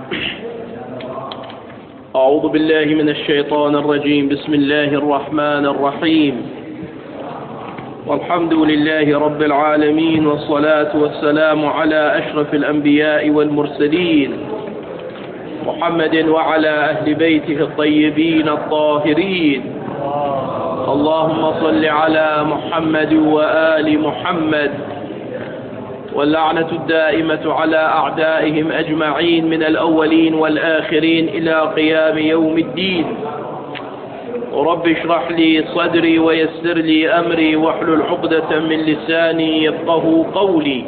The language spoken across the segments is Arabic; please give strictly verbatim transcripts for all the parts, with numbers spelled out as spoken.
أعوذ بالله من الشيطان الرجيم. بسم الله الرحمن الرحيم. والحمد لله رب العالمين، والصلاة والسلام على أشرف الأنبياء والمرسلين محمد وعلى أهل بيته الطيبين الطاهرين. اللهم صل على محمد وآل محمد، واللعنة الدائمة على أعدائهم أجمعين من الأولين والآخرين إلى قيام يوم الدين. رب اشرح لي صدري ويسر لي أمري واحلل عقدة من لساني يفقه قولي.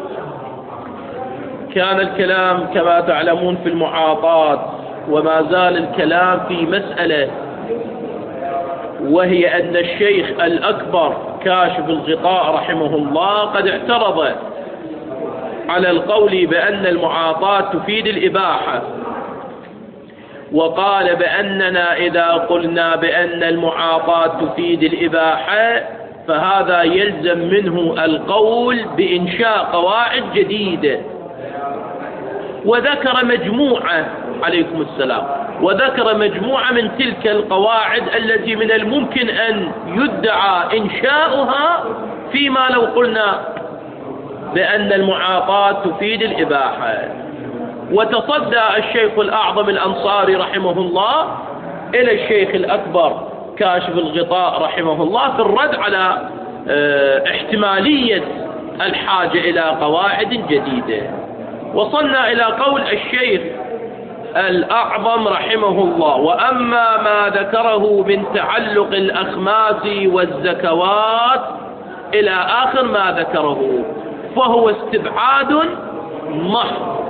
كان الكلام كما تعلمون في المعاطاة، وما زال الكلام في مسألة، وهي أن الشيخ الأكبر كاشف الغطاء رحمه الله قد اعترض على القول بأن المعاطاة تفيد الإباحة، وقال بأننا إذا قلنا بأن المعاطاة تفيد الإباحة فهذا يلزم منه القول بإنشاء قواعد جديدة، وذكر مجموعة عليكم السلام وذكر مجموعة من تلك القواعد التي من الممكن أن يدعى إنشاؤها فيما لو قلنا بأن المعاطاة تفيد الإباحة. وتصدى الشيخ الأعظم الأنصاري رحمه الله إلى الشيخ الأكبر كاشف الغطاء رحمه الله في الرد على احتمالية الحاجة إلى قواعد جديدة. وصلنا إلى قول الشيخ الأعظم رحمه الله: وأما ما ذكره من تعلق الأخماس والزكوات إلى آخر ما ذكره فهو استبعاد محض.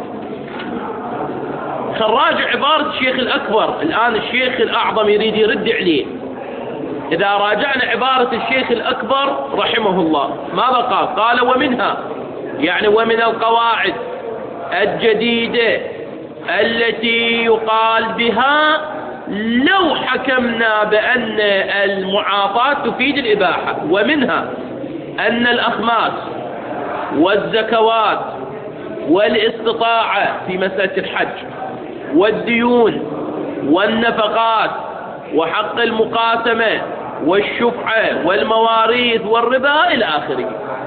خراج عبارة الشيخ الأكبر، الآن الشيخ الأعظم يريد يرد عليه. إذا راجعنا عبارة الشيخ الأكبر رحمه الله ماذا قال؟ قال: ومنها، يعني ومن القواعد الجديدة التي يقال بها لو حكمنا بأن المعاطاة تفيد الإباحة، ومنها أن الأخماس والزكوات والاستطاعة في مسألة الحج والديون والنفقات وحق المقاسمة والشفعة والمواريث والربا إلى آخره.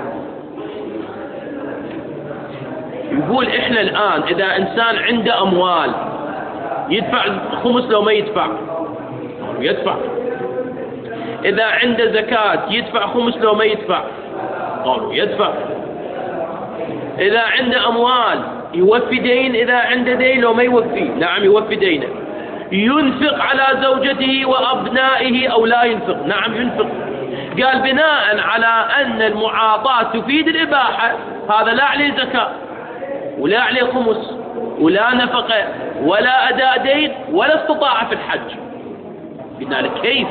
يقول إحنا الآن إذا إنسان عنده أموال يدفع خمس لو ما يدفع يدفع، إذا عنده زكاة يدفع خمس لو ما يدفع قالوا يدفع، إذا عنده أموال يوفي دين، إذا عنده دين لو ما يوفي نعم يوفي دينه، ينفق على زوجته وأبنائه أو لا ينفق نعم ينفق. قال بناء على أن المعاطاة تفيد الإباحة هذا لا عليه زكاة ولا عليه خمس ولا نفقة ولا أداء دين ولا استطاعة في الحج. قلنا له كيف؟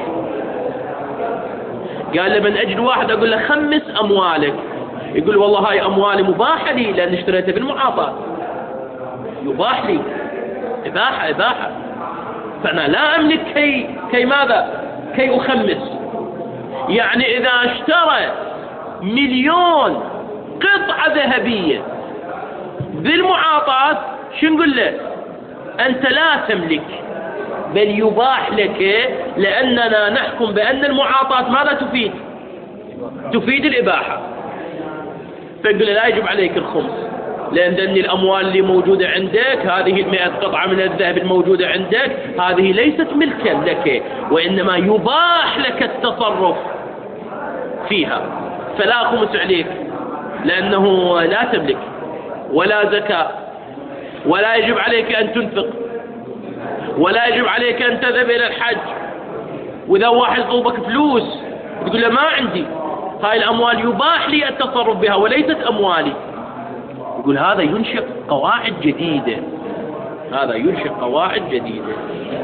قال له من أجل واحد أقول له خمس أموالك، يقول والله هاي أموالي مباحة لي لأن اشتريتها بالمعاطاة، يباح لي إباحة إباحة، فأنا لا أملك كي كي ماذا؟ كي أخمس. يعني إذا اشترى مليون قطعة ذهبية بالمعاطاة شو نقول له؟ أنت لا تملك، بل يباح لك، لأننا نحكم بأن المعاطاة ماذا تفيد؟ تفيد الإباحة. فيقول له لا يجب عليك الخمس، لأن الأموال اللي موجودة عندك هذه المئة قطعة من الذهب الموجودة عندك هذه ليست ملكا لك، وإنما يباح لك التصرف فيها، فلا خمس عليك لأنه لا تملك ولا زكاة، ولا يجب عليك أن تنفق، ولا يجب عليك أن تذهب إلى الحج. وإذا واحد يطلبك فلوس تقول له ما عندي، هاي الأموال يباح لي التصرف بها وليست أموالي. يقول هذا ينشئ قواعد جديدة، هذا ينشئ قواعد جديدة.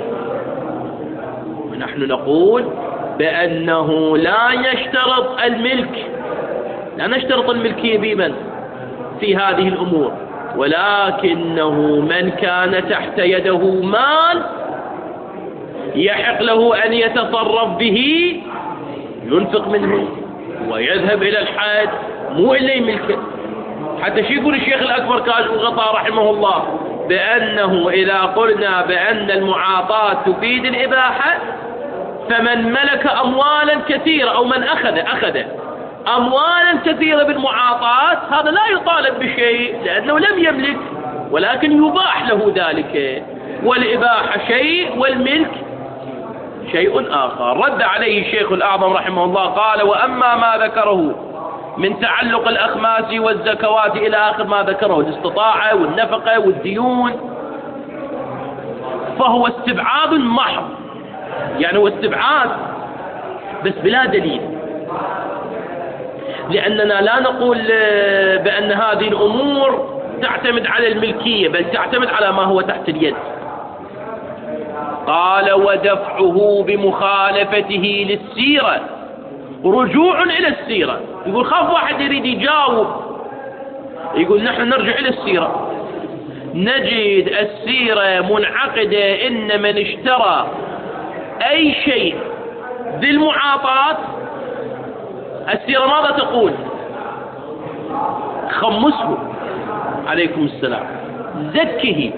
ونحن نقول بأنه لا يشترط الملك، لا نشترط الملكية بمن في هذه الأمور، ولكنه من كان تحت يده مال يحق له أن يتصرف به ينفق منه ويذهب إلى الحج، مو إلا يملكه. حتى شو يقول الشيخ الأكبر كاشف الغطاء رحمه الله؟ بأنه إذا قلنا بأن المعاطاة تفيد الإباحة، فمن ملك أموالا كثيرة أو من أخذ أخذ أموالا كثيرة بالمعاطاة هذا لا يطالب بشيء لأنه لم يملك، ولكن يباح له ذلك، والإباحة شيء والملك شيء آخر. رد عليه الشيخ الأعظم رحمه الله قال: وأما ما ذكره من تعلق الأخماس والزكوات إلى آخر ما ذكره، الاستطاعة والنفقة والديون، فهو استبعاد محض، يعني هو استبعاد بس بلا دليل، لأننا لا نقول بأن هذه الأمور تعتمد على الملكية، بل تعتمد على ما هو تحت اليد. قال: ودفعه بمخالفته للسيرة رجوع إلى السيرة. يقول خاف واحد يريد يجاوب، يقول نحن نرجع إلى السيرة، نجد السيرة منعقدة إن من اشترى أي شيء بالمعاطاة، السيرة ماذا تقول؟ خمسه، عليكم السلام، زكه،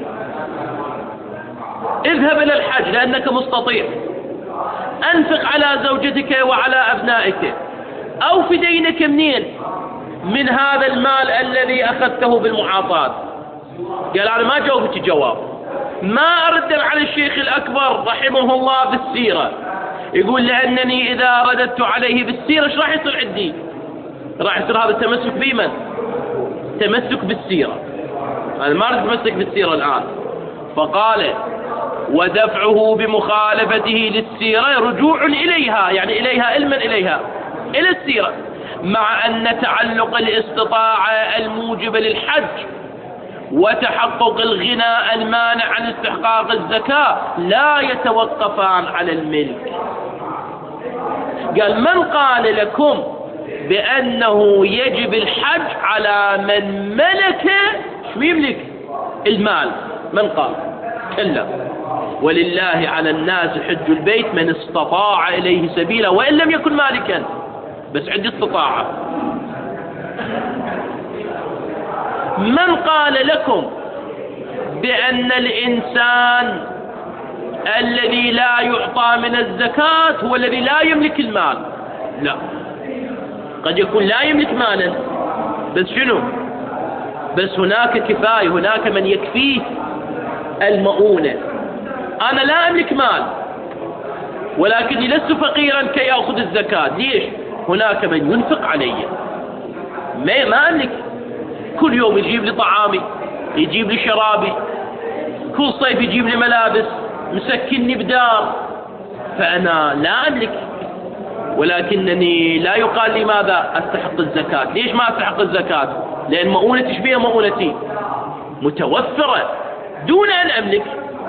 اذهب إلى الحج لأنك مستطيع، أنفق على زوجتك وعلى أبنائك، أو في دينك منين؟ من هذا المال الذي أخذته بالمعاطاة. قال أنا ما جاوبت جواب، ما أرد على الشيخ الأكبر رحمه الله بالسيرة، يقول لأنني إذا رددت عليه بالسيرة ايش راح يصير عندي؟ راح يصير هذا التمسك بمن؟ تمسك بالسيرة، أنا ما أريد أتمسك بالسيرة الآن. فقال: ودفعه بمخالفته للسيرة رجوع إليها، يعني إليها علما إليها إلى السيرة، مع أن تعلق الاستطاعة الموجب للحج وتحقق الغنى المانع عن استحقاق الزكاة لا يتوقفان على الملك. قال: من قال لكم بأنه يجب الحج على من ملك شو يملك المال؟ من قال؟ كلا، ولله على الناس حج البيت من استطاع إليه سبيلا وإن لم يكن مالكا، بس عنده استطاعة. من قال لكم بأن الإنسان الذي لا يعطى من الزكاة هو الذي لا يملك المال؟ لا، قد يكون لا يملك مالا، بس شنو؟ بس هناك كفاية، هناك من يكفيه المؤونة. أنا لا أملك مال ولكني لست فقيرا كي أخذ الزكاة، ليش؟ هناك من ينفق علي، ما, ما أملك، كل يوم يجيب لي طعامي، يجيب لي شرابي، كل صيف يجيب لي ملابس، مسكنني بدار، فأنا لا أملك، ولكنني لا يقال لي ماذا؟ أستحق الزكاة. ليش ما أستحق الزكاة؟ لأن مؤونتي شبيه مؤونتي متوفرة دون أن أملك،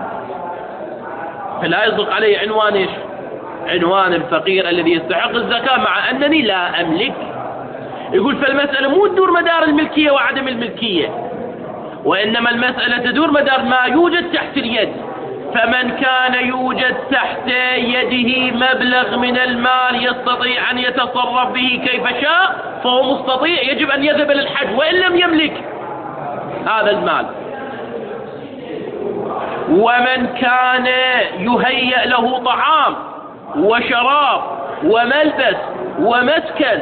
فلا يصدق علي عنوان إيش؟ عنوان الفقير الذي يستحق الزكاة مع أنني لا أملك. يقول فالمسألة مو تدور مدار الملكية وعدم الملكية، وإنما المسألة تدور مدار ما يوجد تحت اليد. فمن كان يوجد تحت يده مبلغ من المال يستطيع أن يتصرف به كيف شاء فهو مستطيع، يجب أن يذهب للحج وإن لم يملك هذا المال. ومن كان يهيأ له طعام وشراب وملبس ومسكن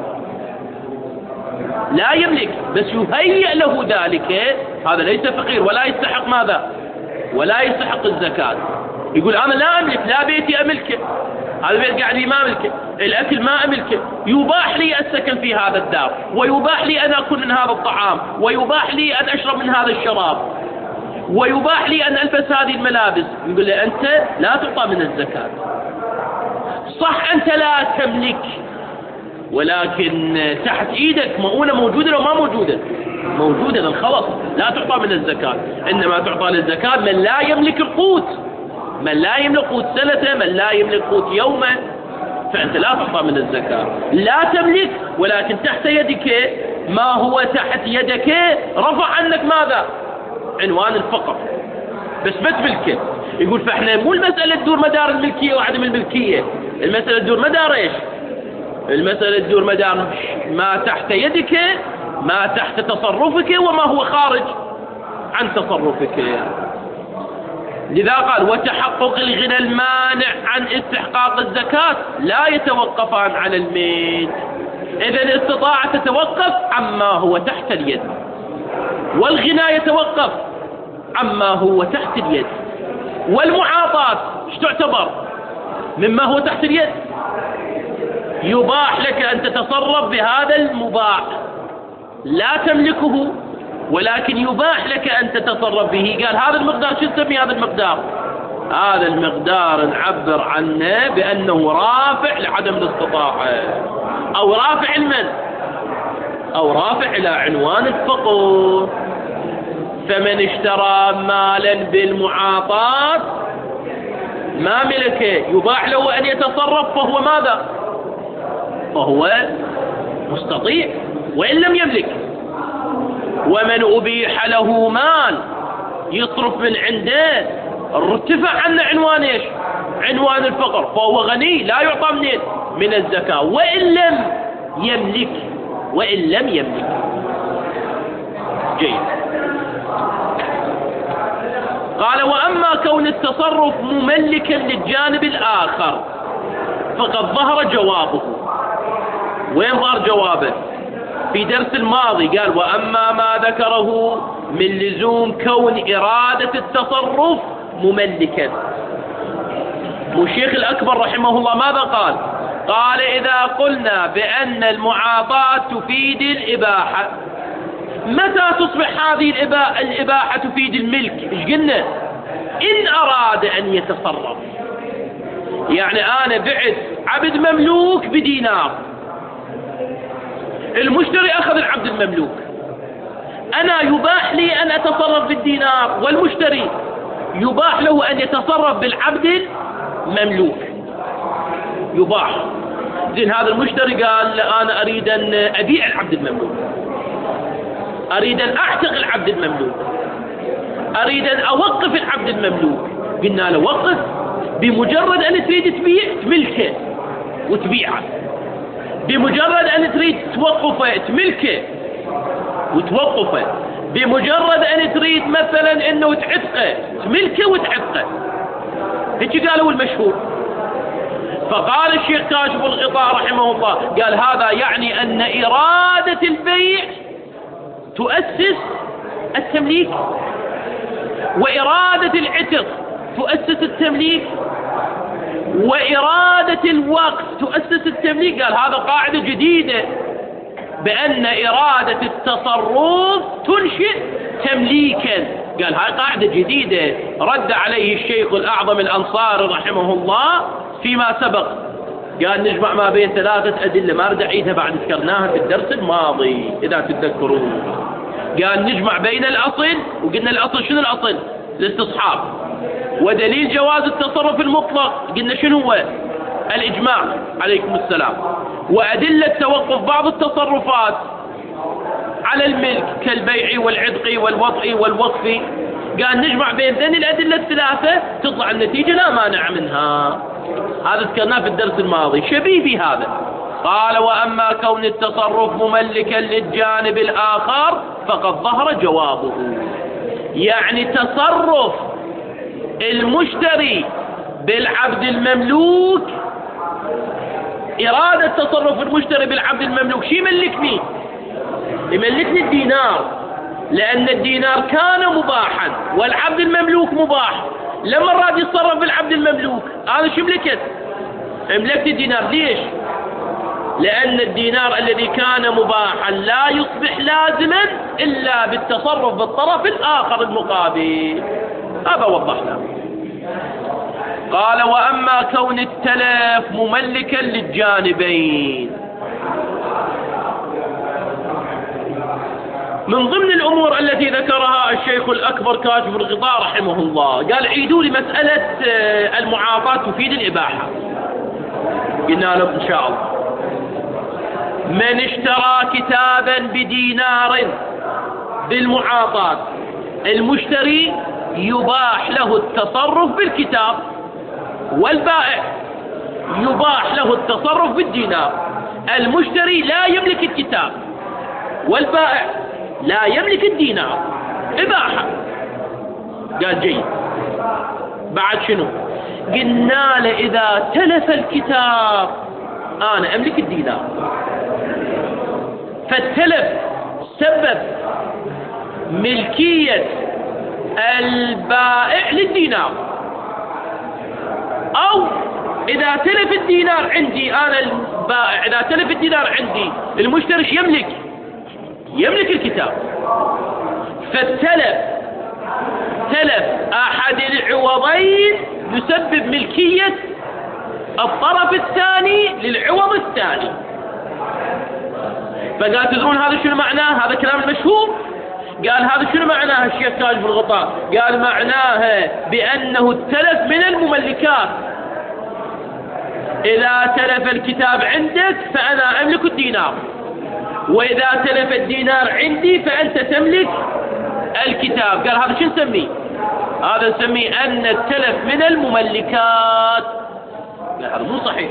لا يملك بس يهيأ له ذلك، هذا ليس فقير ولا يستحق ماذا؟ ولا يستحق الزكاة. يقول أنا لا أملك، لا بيتي أملكه، هذا البيت قاعد لي ما أملكه، الأكل ما أملكه، يباح لي السكن في هذا الدار، ويباح لي أن أكل من هذا الطعام، ويباح لي أن أشرب من هذا الشراب، ويباح لي أن ألبس هذه الملابس. يقول لي أنت لا تعطى من الزكاة. صح أنت لا تملك، ولكن تحت إيدك مؤونة موجودة لو ما موجودة؟ موجودة، الخلص لا تعطى من الزكاة، إنما تعطى للزكاة من لا يملك القوت، من لا يملك قوت سنة، من لا يملك قوت يوما، فأنت لا تعطى من الزكاة. لا تملك ولكن تحت يدك ما هو تحت يدك رفع عنك ماذا؟ عنوان الفقر، بس ما تملكه. يقول فإحنا مو المسألة تدور مدار الملكية وعدم الملكية، المسألة تدور مدار إيش؟ المسألة تدور مدار ما تحت يدك، ما تحت تصرفك، وما هو خارج عن تصرفك. لذا قال وتحقق الغنى المانع عن استحقاق الزكاة لا يتوقفان على الملك. إذا الاستطاعة تتوقف عما هو تحت اليد، والغنى يتوقف عما هو تحت اليد، والمعاطاة ايش تعتبر مما هو تحت اليد؟ يباح لك أن تتصرف بهذا المباح، لا تملكه ولكن يباح لك أن تتصرف به. قال هذا المقدار شو نسمي هذا المقدار؟ هذا المقدار نعبر عنه بأنه رافع لعدم الاستطاعة، أو رافع المن أو رافع إلى عنوان الفقر. فمن اشترى مالا بالمعاطاة ما ملكه يباح له أن يتصرف، فهو ماذا؟ فهو مستطيع وإن لم يملك. ومن أبيح له مال يصرف من عنده ارتفع عنه عنوان ايش؟ عنوان الفقر، فهو غني لا يعطى منين؟ من الزكاة وإن لم يملك وإن لم يملك. جيد. قال وأما كون التصرف مملكا للجانب الآخر فقد ظهر جوابه. وين ظهر جوابه؟ في درس الماضي قال وأما ما ذكره من لزوم كون إرادة التصرف مملكا. والشيخ الأكبر رحمه الله ماذا قال؟ قال إذا قلنا بأن المعاطاة تفيد الإباحة، متى تصبح هذه الإباحة تفيد الملك؟ إيش قلنا؟ إن أراد أن يتصرف. يعني أنا بعت عبد مملوك بدينار، المشتري أخذ العبد المملوك، أنا يباح لي أن أتصرف بالدينار، والمشتري يباح له أن يتصرف بالعبد المملوك. يباح. زين هذا المشتري قال أنا أريد أن أبيع العبد المملوك، أريد أن أعتق العبد المملوك، أريد أن أوقف العبد المملوك. قلنا له وقف، بمجرد أن تريد تبيع تملكه وتبيعه، بمجرد أن تريد توقفه تملكه وتوقفه، بمجرد أن تريد مثلا أنه تعتقه تملكه وتعتقه. هيك قالوا المشهور. فقال الشيخ كاشف الغطاء رحمه الله قال هذا يعني أن إرادة البيع تؤسس التمليك، وإرادة العتق تؤسس التمليك، وإرادة الوقت تؤسس التمليك. قال هذا قاعدة جديدة بأن إرادة التصرف تنشئ تمليكا. قال هاي قاعدة جديدة رد عليه الشيخ الأعظم الأنصاري رحمه الله فيما سبق. قال نجمع ما بين ثلاثة أدلة، ما أريد أعيدها بعد ذكرناها في الدرس الماضي إذا تتذكرون. قال نجمع بين الأصل، وقلنا الأصل شنو الأصل؟ الاستصحاب. ودليل جواز التصرف المطلق قلنا شنو هو؟ الإجماع عليكم السلام. وأدلة توقف بعض التصرفات على الملك كالبيع والعتق والوطء والوقف. قال نجمع بين ذني الأدلة الثلاثة تطلع النتيجة لا مانع منها. هذا ذكرناه في الدرس الماضي شبيه بهذا. قال وأما كون التصرف مملكا للجانب الآخر فقد ظهر جوابه. يعني تصرف المشتري بالعبد المملوك، إرادة تصرف المشتري بالعبد المملوك شي يملكني؟ يملكني الدينار، لأن الدينار كان مباحا والعبد المملوك مباح. لما راد يتصرف بالعبد المملوك هذا شو ملكت؟ ملكت الدينار. ليش؟ لأن الدينار الذي كان مباحا لا يصبح لازما إلا بالتصرف بالطرف الآخر المقابل. هذا وضحنا. قال وأما كون التلف مملكا للجانبين، من ضمن الأمور التي ذكرها الشيخ الأكبر كاشف الغطاء رحمه الله قال عيدوا لي مسألة المعاطاة تفيد الإباحة. قلنا له إن شاء الله من اشترى كتابا بدينار بالمعاطاة، المشتري يباح له التصرف بالكتاب، والبائع يباح له التصرف بالدينار. المشتري لا يملك الكتاب والبائع لا يملك الدينار. إباحة. قال جيد. بعد شنو؟ قلنا له إذا تلف الكتاب أنا أملك الدينار، فالتلف سبب ملكية البائع للدينار، أو إذا تلف الدينار عندي أنا البائع، إذا تلف الدينار عندي المشتري يملك يملك الكتاب. فالتلف تلف أحد العوضين يسبب ملكية الطرف الثاني للعوض الثاني. فقال تدرون هذا شنو معناه؟ هذا كلام المشهور. قال هذا شنو معناه الشيخ كاشف الغطاء؟ قال معناه بأنه التلف من المملكات. إذا تلف الكتاب عندك فأنا أملك الدينار، وإذا تلف الدينار عندي فأنت تملك الكتاب. قال هذا شو نسميه؟ هذا نسميه أن التلف من المملكات. لا هذا مو صحيح.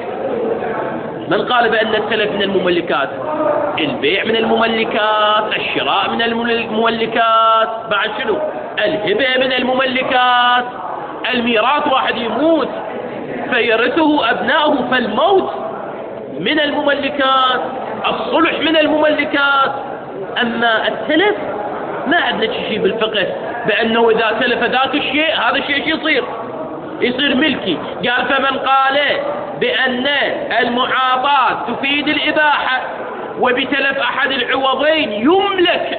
من قال بأن التلف من المملكات؟ البيع من المملكات، الشراء من المملكات، بعد شنو؟ الهبة من المملكات، الميراث واحد يموت فيرثه أبناؤه فالموت من المملكات، الصلح من المملكات. أما التلف ما عندنا شيء بالفقه بأنه إذا تلف ذاك الشيء هذا الشيء يصير يصير ملكي. قال فمن قال بأن المعاطاة تفيد الإباحة وبتلف أحد العوضين يملك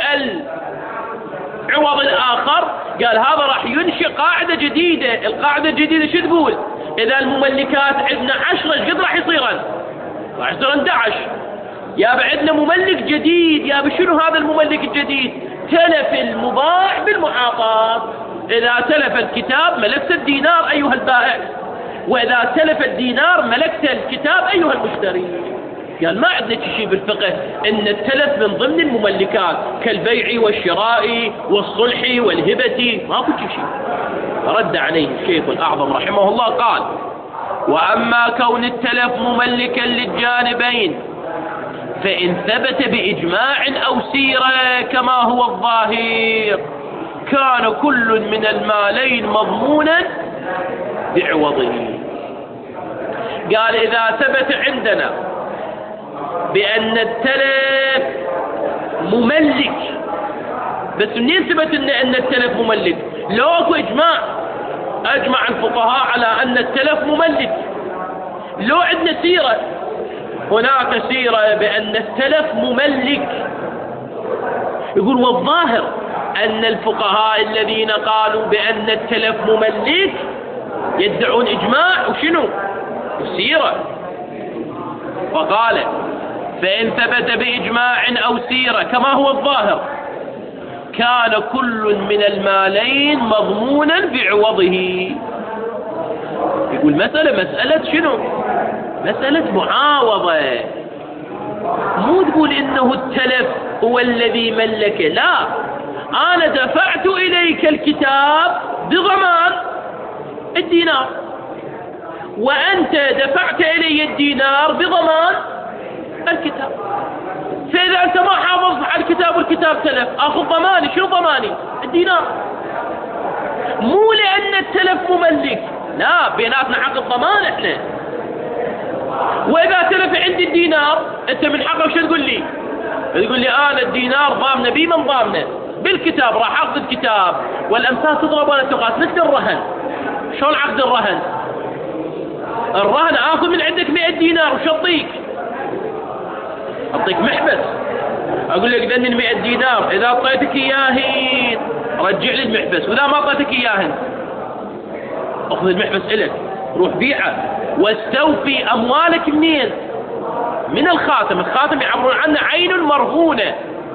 العوض الآخر، قال هذا راح ينشئ قاعدة جديدة. القاعدة الجديدة شو تقول؟ إذا المملكات عندنا عشرة قد راح يصيرن؟ راح يصير أحد عشر. يا عندنا مملك جديد. يا شنو هذا المملك الجديد؟ تلف المباح بالمعاطاة. إذا تلف الكتاب ملكت الدينار أيها البائع، وإذا تلف الدينار ملكت الكتاب أيها المشتري. قال ما عندنا شيء بالفقه إن التلف من ضمن المملكات كالبيع والشراء والصلح والهبة، ما كل شيء. رد عليه الشيخ الأعظم رحمه الله قال: وأما كون التلف مملكا للجانبين فإن ثبت بإجماع أو سيرة كما هو الظاهر كان كل من المالين مضمونا بعوضه. قال إذا ثبت عندنا بأن التلف مملك، بس منين ثبت إن, إن التلف مملك؟ لو اكو إجماع، أجمع الفقهاء على أن التلف مملك. لو عندنا سيرة، هناك سيرة بأن التلف مملك. يقول والظاهر أن الفقهاء الذين قالوا بأن التلف مملك يدعون إجماع وشنو؟ السيرة. فقال: فإن ثبت بإجماع أو سيرة كما هو الظاهر كان كل من المالين مضمونا بعوضه. يقول مسألة مسألة شنو؟ مسألة معاوضة. مو تقول إنه التلف هو الذي ملكه، لا، أنا دفعت إليك الكتاب بضمان الدينار، وأنت دفعت إلي الدينار بضمان الكتاب. فإذا أنت ما حافظت على الكتاب والكتاب تلف، أخذ ضماني. شنو ضماني؟ الدينار. مو لأن التلف مملك، لا، بيناتنا حق الضمان إحنا. وإذا تلف عندي الدينار أنت من حقك شو تقول لي؟ تقول لي أنا الدينار ضامنه بي من ضامنه بالكتاب، راح أخذ الكتاب والأمثال تضرب ولا تقاس. مثل الرهن. شلون عقد الرهن؟ الرهن آخذ من عندك مئة دينار وش أعطيك؟ أعطيك محبس. أقول لك ذني مئة دينار، إذا أعطيتك إياهن رجع لي المحبس، وإذا ما أعطيتك إياهن أخذ المحبس إلك، روح بيعه واستوفي أموالك. منين؟ من الخاتم. الخاتم يعبرون عنه عين مرهونة.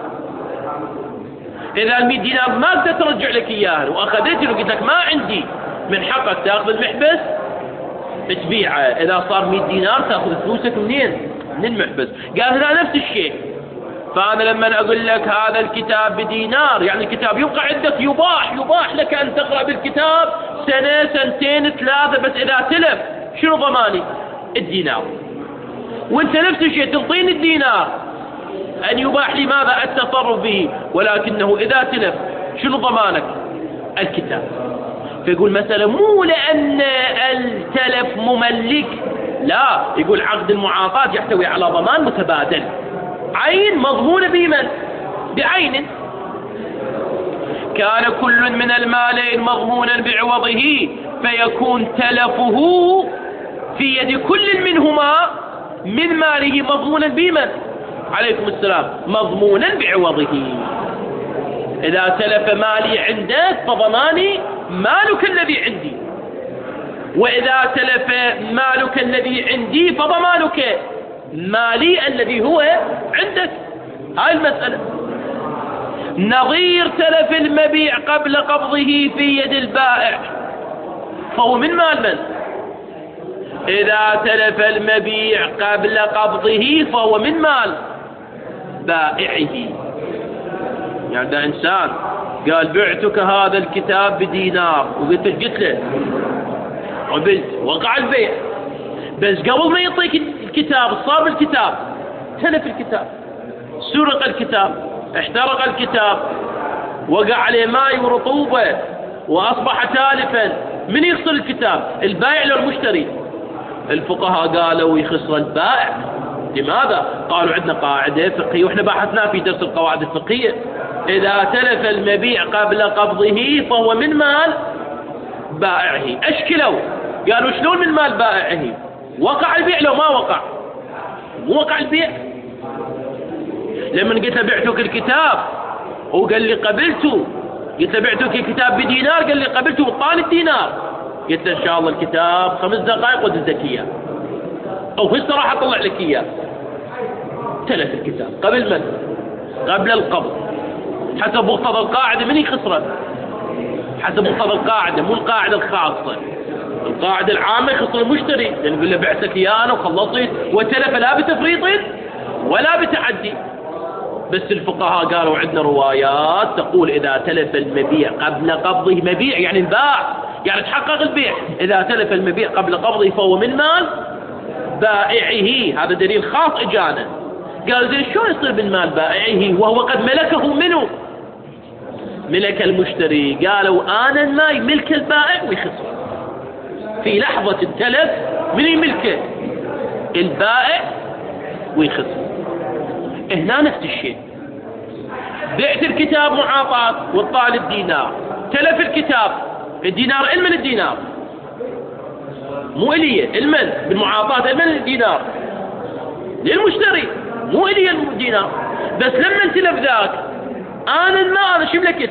إذا المئة دينار ما أقدر ترجع لك إياهن وأخذته وقلت لك ما عندي، من حقك تأخذ المحبس تبيعه. إذا صار مئة دينار تأخذ فلوسك منين؟ من المحبس. قال هنا نفس الشيء. فأنا لما أقول لك هذا الكتاب بدينار، يعني الكتاب يبقى عندك، يباح يباح لك أن تقرأ بالكتاب سنة سنتين ثلاثة، بس إذا تلف شنو ضماني؟ الدينار. وانت نفس الشيء تنطيني الدينار أن يباح لي ماذا؟ التصرف به، ولكنه إذا تلف شنو ضمانك؟ الكتاب. فيقول مثلا مو لأن التلف مملك، لا، يقول عقد المعاطاة يحتوي على ضمان متبادل، عين مضمونة بمن؟ بعين. كان كل من المالين مضمونا بعوضه فيكون تلفه في يد كل منهما من ماله مضمونا بمن؟ عليكم السلام، مضمونا بعوضه. إذا تلف مالي عندك فضماني مالك الذي عندي، وإذا تلف مالك الذي عندي فضمانك مالي الذي هو عندك. هاي المسألة. نظير تلف المبيع قبل قبضه في يد البائع فهو من مال من؟ إذا تلف المبيع قبل قبضه فهو من مال بائعه. يعني ده إنسان قال بعتك هذا الكتاب بدينار، وقلت قلت له قبلت، وقع البيع، بس قبل ما يعطيك الكتاب صار الكتاب تلف الكتاب، سرق الكتاب، احترق الكتاب، وقع عليه ماء ورطوبة وأصبح تالفا، من يخسر الكتاب؟ البائع لو المشتري؟ الفقهاء قالوا يخسر البائع. لماذا؟ قالوا عندنا قاعدة فقهية واحنا بحثناها في درس القواعد الفقهية، إذا تلف المبيع قبل قبضه فهو من مال بائعه. أشكلوا قالوا شلون من مال بائعه؟ وقع البيع لو ما وقع؟ مو وقع البيع. لما قلت بعتك الكتاب وقال لي قبلته، قلت بعتك الكتاب بدينار، قال لي قبلته وطال الدينار، قلت إن شاء الله الكتاب خمس دقائق ودزك إياه، أو في الصراحة طلع لك إياه. تلف الكتاب قبل من؟ قبل القبض. حسب مقتضى القاعدة من يخسره؟ حسب مقتضى القاعدة، مو القاعدة الخاصة. القاعدة العامة يخسر المشتري، لأن يقول له بعتك إياه وخلصت، وتلف لا بتفريط ولا بتعدي. بس الفقهاء قالوا عندنا روايات تقول إذا تلف المبيع قبل قبضه، مبيع يعني الباع، يعني تحقق البيع، إذا تلف المبيع قبل قبضه فهو من مال بائعه. هذا دليل خاص إجانا. قال زين شو يصير من مال بائعه وهو قد ملكه منه؟ ملك المشتري. قالوا آن الماء ملك البائع ويخسر في لحظة التلف. من يملكه؟ البائع ويخسر. هنا نفس الشيء، بعت الكتاب معاطاة والطال الدينار، تلف الكتاب، الدينار المن الدينار؟ مو إلي، المن بالمعاطاة المن الدينار؟ للمشتري، مو إلي الدينار. بس لما تلف ذاك أنا الماء أنا شو ملكت؟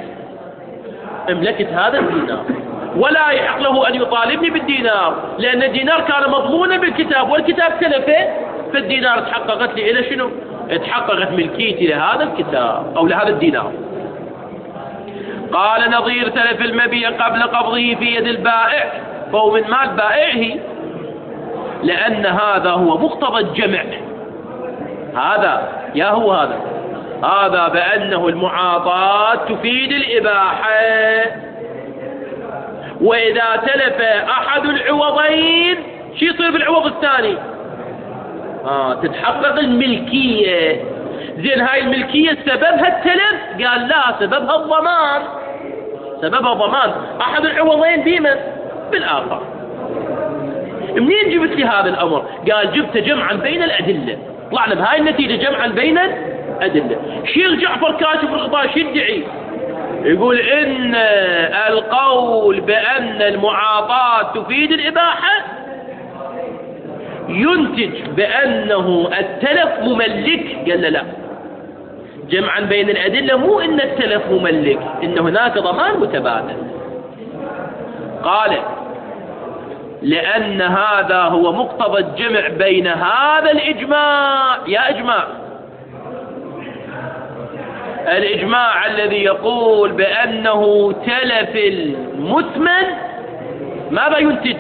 املكت هذا الدينار، ولا يحق له أن يطالبني بالدينار، لأن الدينار كان مضمونا بالكتاب والكتاب تلفه، فالدينار تحققت لي إلى شنو؟ تحققت ملكيتي لهذا الكتاب أو لهذا الدينار. قال نظير تلف المبيع قبل قبضه في يد البائع فهو من مال بائعه، لأن هذا هو مقتضى الجمع. هذا يا هو هذا هذا بأنه المعاطاة تفيد الإباحة، وإذا تلف أحد العوضين شو يصير بالعوض الثاني؟ آه تتحقق الملكية. زين هاي الملكية سببها التلف؟ قال لا، سببها الضمان. سببها ضمان أحد العوضين بمن؟ بالآخر. منين جبت لي هذا الأمر؟ قال جبت جمعا بين الأدلة، طلعنا بهاي النتيجة جمعا بين الأدلة. شيخ جعفر كاشف الغطاء شو يدعي؟ يقول إن القول بأن المعاطاة تفيد الإباحة ينتج بأنه التلف مملك. قال لا، جمعا بين الأدلة مو إن التلف مملك، إن هناك ضمان متبادل. قال لأن هذا هو مقتضى الجمع بين هذا الإجماع. يا إجماع الإجماع الذي يقول بأنه تلف المثمن ماذا ينتج؟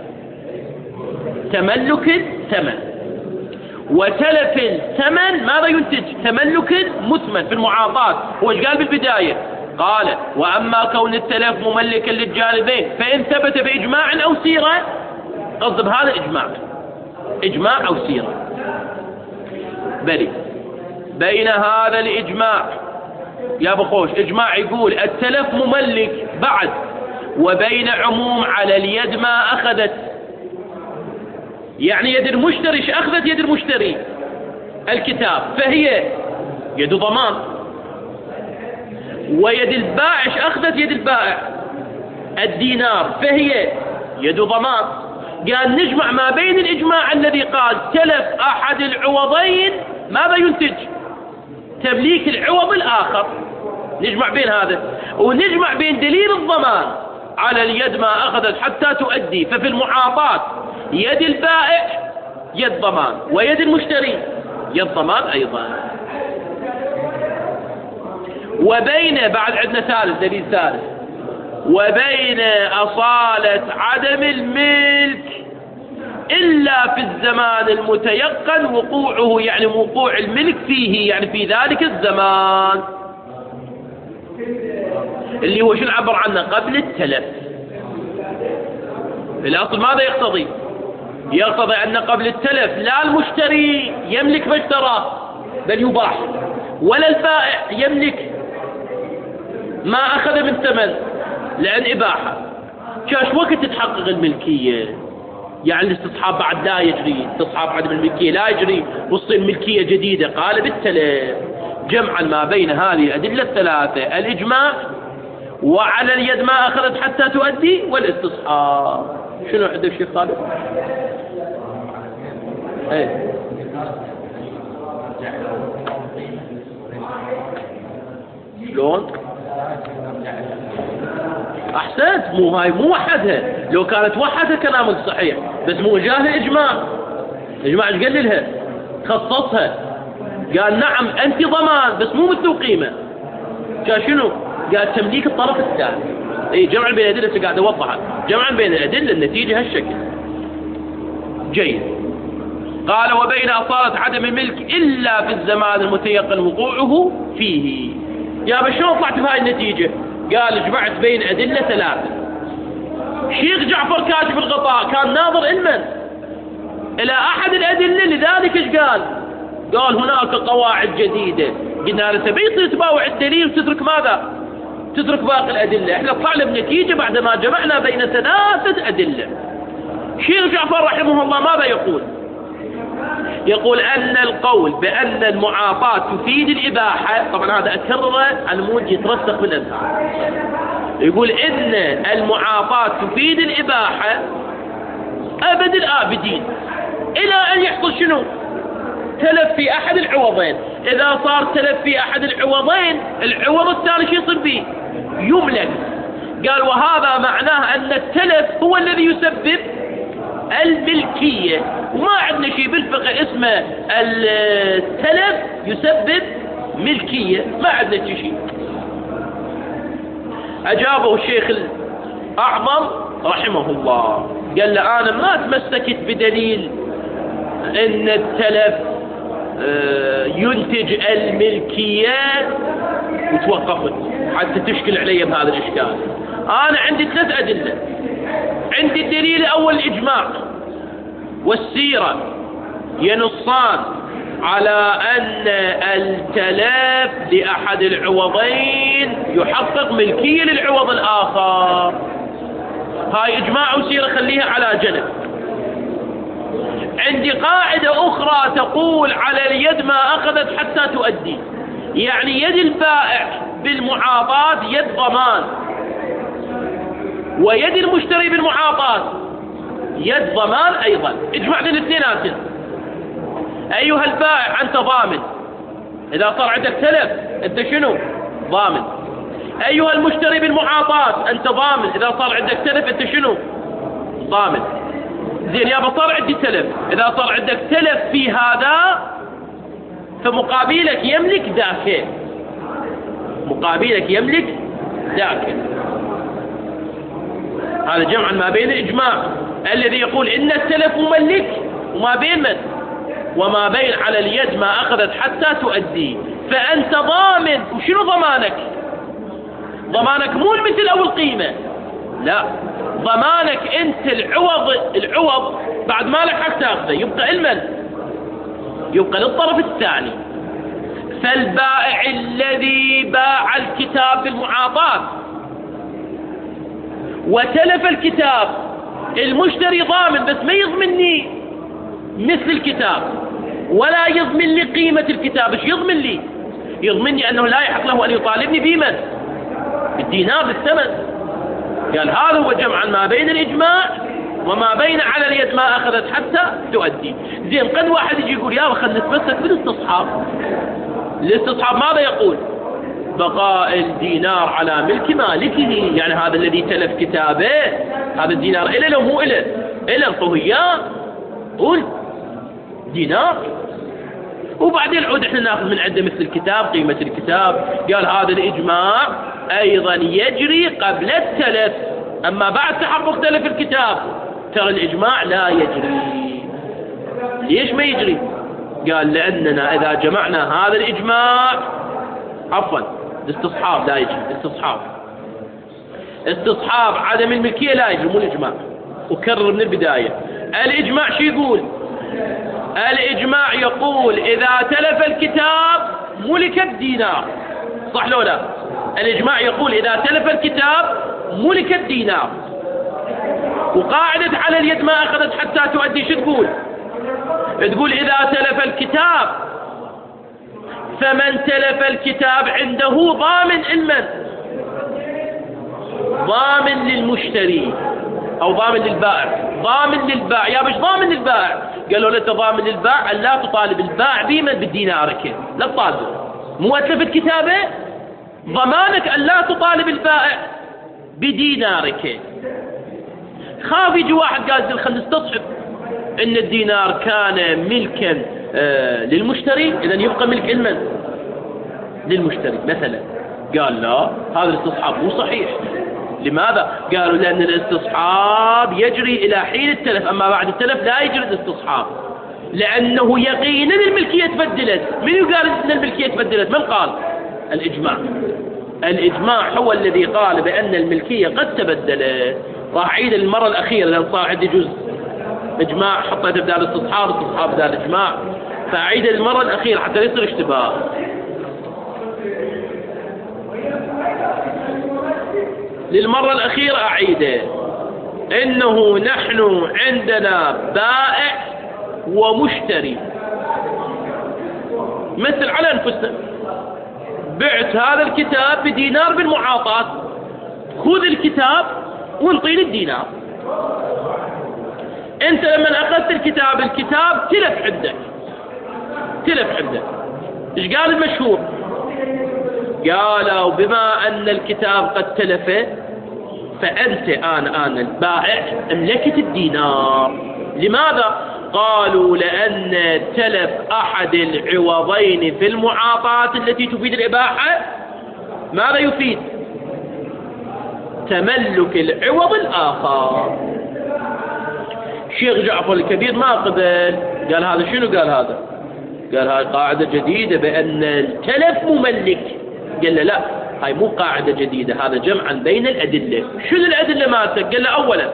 تملك الثمن. وتلف الثمن ماذا ينتج؟ تملك المثمن. في المعاطاة هو ايش قال بالبداية؟ قال وأما كون التلف مملكا للجانبين فإن ثبت بإجماع أو سيرة، قصد بهذا إجماع إجماع أو سيرة، بل بين هذا الإجماع يا بخوش إجماع يقول التلف مملك بعد، وبين عموم على اليد ما أخذت. يعني يد المشتري ايش أخذت يد المشتري؟ الكتاب، فهي يد ضمان. ويد البائع ايش أخذت يد البائع؟ الدينار، فهي يد ضمان. قال نجمع ما بين الإجماع الذي قال تلف أحد العوضين ماذا ينتج؟ تمليك العوض الآخر. نجمع بين هذا ونجمع بين دليل الضمان على اليد ما أخذت حتى تؤدي. ففي المعاطاة يد البائع يد ضمان، ويد المشتري يد ضمان أيضا. وبين بعد عندنا ثالث دليل ثالث، وبين أصالة عدم الملك إلا في الزمان المتيقن وقوعه، يعني وقوع الملك فيه، يعني في ذلك الزمان اللي هو شو نعبر عنه قبل التلف. الأصل ماذا يقتضي؟ يقتضي أن قبل التلف لا المشتري يملك ما اشتراه بل يباح، ولا البائع يملك ما أخذ من ثمن لأن إباحة. كاش وقت تتحقق الملكية، يعني الاستصحاب بعد لا يجري، استصحاب عدم الملكية لا يجري وتصير ملكية جديدة. قال بالتلف جمعا ما بين هذه الأدلة الثلاثة، الإجماع وعلى اليد ما أخذت حتى تؤدي والاستصحاب. شنو عندك شيخ خالد؟ ايه شلون؟ أحسنت، مو هاي مو وحدها، لو كانت وحدها كلامك صحيح، بس مو جاهل إجماع. إجماع ايش قال لها؟ خصصها، قال نعم أنت ضمان بس مو مثل قيمة. قال شنو؟ قال تمليك الطرف الثاني. اي جمعا بين الأدلة قاعد أوضحها، جمعا بين الأدلة النتيجة هالشكل. جيد. قال وبين أصالة عدم الملك إلا في الزمان المتيقن وقوعه فيه. يا بشلون طلعت بهاي النتيجة؟ قال جمعت بين أدلة ثلاثة. شيخ جعفر كاتب الغطاء كان ناظر علما إلى أحد الأدلة، لذلك ايش قال؟ قال هناك قواعد جديدة. قلنا له تبي تباوع الدليل وتترك ماذا؟ تترك باقي الأدلة. احنا طلعنا بنتيجة بعدما جمعنا بين ثلاثة أدلة. شيخ جعفر رحمه الله ماذا يقول؟ يقول أن القول بأن المعاطاة تفيد الإباحة، طبعا هذا أكرره عن مود يترسخ في الأذهان. يقول إن المعاطاة تفيد الإباحة أبد الآبدين إلى أن يحصل شنو؟ تلف في أحد العوضين. إذا صار تلف في أحد العوضين، العوض الثاني شو يصير به؟ يملك. قال وهذا معناه أن التلف هو الذي يسبب الملكية، وما عندنا شيء بالفقه اسمه التلف يسبب ملكية، ما عندنا شيء. أجابه الشيخ الأعظم رحمه الله قال له أنا ما تمسكت بدليل إن التلف ينتج الملكية وتوقفت حتى تشكل علي بهذا الإشكال. أنا عندي ثلاث أدلة. عندي الدليل الأول الإجماع والسيرة ينصان على أن التلف لأحد العوضين يحقق ملكية للعوض الآخر. هاي إجماع وسيرة خليها على جنب. عندي قاعدة أخرى تقول على اليد ما أخذت حتى تؤدي، يعني يد البائع بالمعاطاة يد ضمان، ويد المشتري بالمعاطاة يد ضمان أيضا. اجمع بين الاثنينات. أيها البائع أنت ضامن إذا صار عندك تلف، أنت شنو؟ ضامن. أيها المشتري بالمعاطاة أنت ضامن إذا صار عندك تلف، أنت شنو؟ ضامن. زين يابا صار عندي تلف، إذا صار عندك تلف في هذا فمقابلك يملك ذاك، مقابلك يملك ذاك. هذا جمع ما بين الإجماع الذي يقول إن التلف مملك وما بين من وما بين على اليد ما أخذت حتى تؤدي. فأنت ضامن. وشنو ضمانك؟ ضمانك مو المثل أو القيمة، لا، ضمانك أنت العوض. العوض بعد ما لك حق تأخذه يبقى المن يبقى للطرف الثاني. فالبائع الذي باع الكتاب بالمعاطاة وتلف الكتاب، المشتري ضامن بس ما يضمنني مثل الكتاب ولا يضمن لي قيمة الكتاب. ايش يضمن لي؟ يضمنني أنه لا يحق له أن يطالبني بمن؟ بالدينار بالثمن. قال هذا هو جمعا ما بين الإجماع وما بين على اليد ما أخذت حتى تؤدي. زين قد واحد يجي يقول يا خلنا نتمسك بالاستصحاب. الاستصحاب ماذا يقول؟ بقاء الدينار على ملك مالكه، يعني هذا الذي تلف كتابه هذا الدينار إله لو مو إله؟ إله انطوه إياه، قول دينار. وبعدين عود احنا ناخذ من عنده مثل الكتاب قيمة الكتاب. قال هذا الإجماع أيضا يجري قبل التلف، أما بعد تحقق تلف الكتاب ترى الإجماع لا يجري. ليش ما يجري؟ قال لأننا إذا جمعنا هذا الإجماع عفوا الاستصحاب لا يجري. استصحاب استصحاب عدم الملكية لا يجري، مو الإجماع. وكرر من البداية الإجماع شو يقول؟ الإجماع يقول إذا تلف الكتاب ملك الدينار، صح لو لا؟ الإجماع يقول إذا تلف الكتاب ملك الدينار. وقاعدة على اليد ما أخذت حتى تؤدي شو تقول؟ تقول إذا تلف الكتاب فمن تلف الكتاب عنده ضامن المن؟ ضامن للمشتري أو ضامن للبائع. ضامن للبائع. يا مش ضامن للبائع. قالوا له أنت ضامن للبائع أن لا تطالب البائع بمن؟ بالدينارك، لا تطالبه. مو أتلفت كتابه ضمانك أن لا تطالب البائع بدينارك. خاف يجي واحد قال خلينا نستصحب ان الدينار كان ملكا آه للمشتري، اذا يبقى ملك المن؟ للمشتري مثلا. قال لا، هذا الاستصحاب مو صحيح. لماذا؟ قالوا لأن الاستصحاب يجري إلى حين التلف، أما بعد التلف لا يجري الاستصحاب، لأنه يقينا الملكية تبدلت. من قال أن الملكية تبدلت؟ من قال؟ الإجماع. الإجماع هو الذي قال بأن الملكية قد تبدلت. راح أعيد المرة الأخيرة لأن صار عندي جزء إجماع حطيته بدال الاستصحاب، استصحاب بدال إجماع، فأعيد المرة الأخيرة حتى يصير اشتباه. للمرة الأخيرة أعيده، إنه نحن عندنا بائع ومشتري مثل على أنفسنا. بعت هذا الكتاب بدينار بالمعاطاة، خذ الكتاب وانطيني الدينار. انت لما اخذت الكتاب الكتاب تلف عندك، تلف عندك. ايش قال المشهور؟ قالوا بما ان الكتاب قد تلف فانت آن آن البائع املكت الدينار. لماذا؟ قالوا لأن تلف أحد العوضين في المعاطاة التي تفيد الإباحة ماذا يفيد؟ تملك العوض الآخر. الشيخ جعفر الكبير ما قبل، قال هذا شنو؟ قال هذا قال هاي قاعدة جديدة بأن التلف مملك. قال له لا، هاي مو قاعدة جديدة، هذا جمعا بين الأدلة. شنو الأدلة مالتك؟ قال له أولا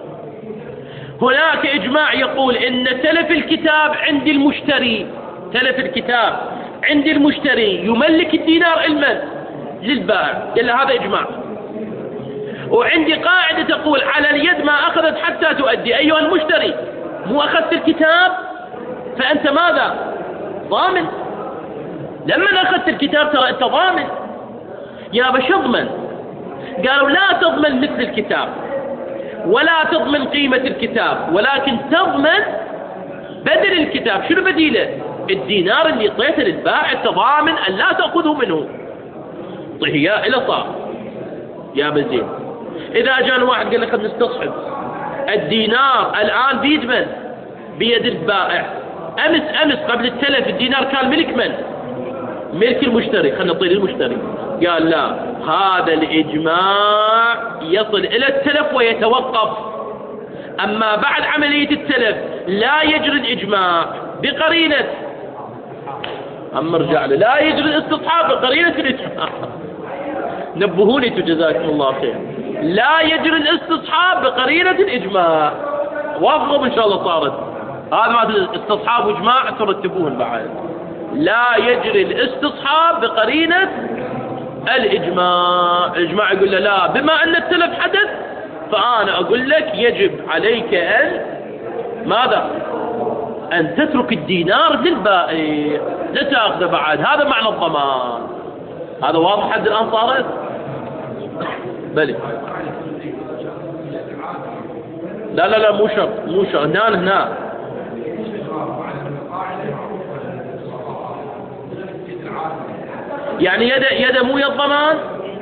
هناك إجماع يقول إن تلف الكتاب عند المشتري، تلف الكتاب عند المشتري يملك الدينار المن؟ للبائع. قال له هذا إجماع. وعندي قاعدة تقول على اليد ما أخذت حتى تؤدي. أيها المشتري مو أخذت الكتاب فأنت ماذا؟ ضامن. لما أخذت الكتاب ترى أنت ضامن. يا باش اضمن. قالوا لا تضمن مثل الكتاب ولا تضمن قيمة الكتاب، ولكن تضمن بدل الكتاب. شنو بديله؟ الدينار اللي اعطيته للبائع تضامن أن لا تأخذه منه، طيه إياه إلى صار. يا بزين إذا جاء واحد قال لك خلينا نستصحب الدينار الآن بيد من؟ بيد البائع. أمس أمس قبل التلف الدينار كان ملك من؟ ملك المشتري. خلينا نطيل المشتري. قال لا، هذا الإجماع يصل إلى التلف ويتوقف، أما بعد عملية التلف لا يجري الإجماع بقرينة. أما ارجع له لا يجري الاستصحاب بقرينة الإجماع. نبهوني جزاكم الله خير. لا يجري الاستصحاب بقرينة الإجماع. وافقوا إن شاء الله صارت. هذا ما استصحاب وإجماع ترتبوهن بعد. لا يجري الاستصحاب بقرينة الإجماع. الإجماع يقول له لا، بما أن التلف حدث فأنا أقول لك يجب عليك أن ماذا؟ أن تترك الدينار للبائع، لا تأخذه بعد. هذا معنى الضمان. هذا واضح حد الآن صارت؟ بلي لا لا لا مو شرط، مو شرط. هنا هنا يعني يد يد مو يد ضمان،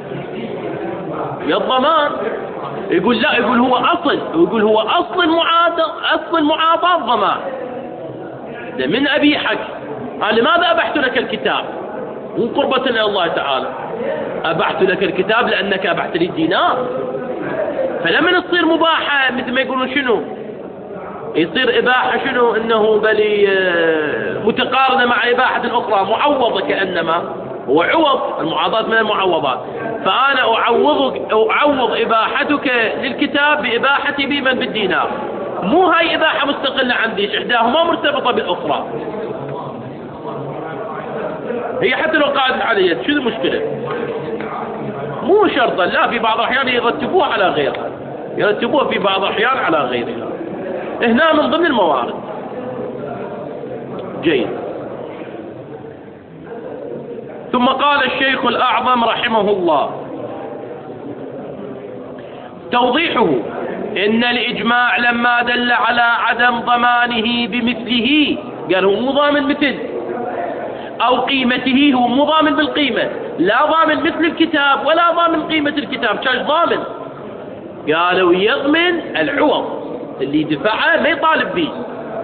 يد ضمان. يقول لا، يقول هو أصل، يقول هو أصل المعاطاة، أصل المعاطاة ضمان. من أبيحك قال لماذا أبحت لك الكتاب؟ مو قربة إلى الله تعالى، أبحت لك الكتاب لأنك أبحت لي الدينار. فلما تصير مباحة مثل ما يقولون شنو يصير إباحة، شنو إنه بلي متقارنة مع إباحة أخرى معوضة، كأنما هو عوض. المعاضات من المعوضات. فأنا أعوضك، أعوض إباحتك للكتاب بإباحتي بمن بالدينار. مو هاي إباحة مستقلة عندي، إحداهما مرتبطة بالأخرى. هي حتى لو قاعدة على يد شو المشكلة؟ مو شرطا، لا، في بعض الأحيان يرتبوها على غيرها، يرتبوها في بعض الأحيان على غيرها. هنا من ضمن الموارد. جيد. ثم قال الشيخ الأعظم رحمه الله توضيحه: إن الإجماع لما دل على عدم ضمانه بمثله، قال هو مو ضامن مثل، أو قيمته، هو مو ضامن بالقيمة، لا ضامن مثل الكتاب ولا ضامن قيمة الكتاب. كاش ضامن؟ قالوا يضمن العوض اللي دفعه ما يطالب به.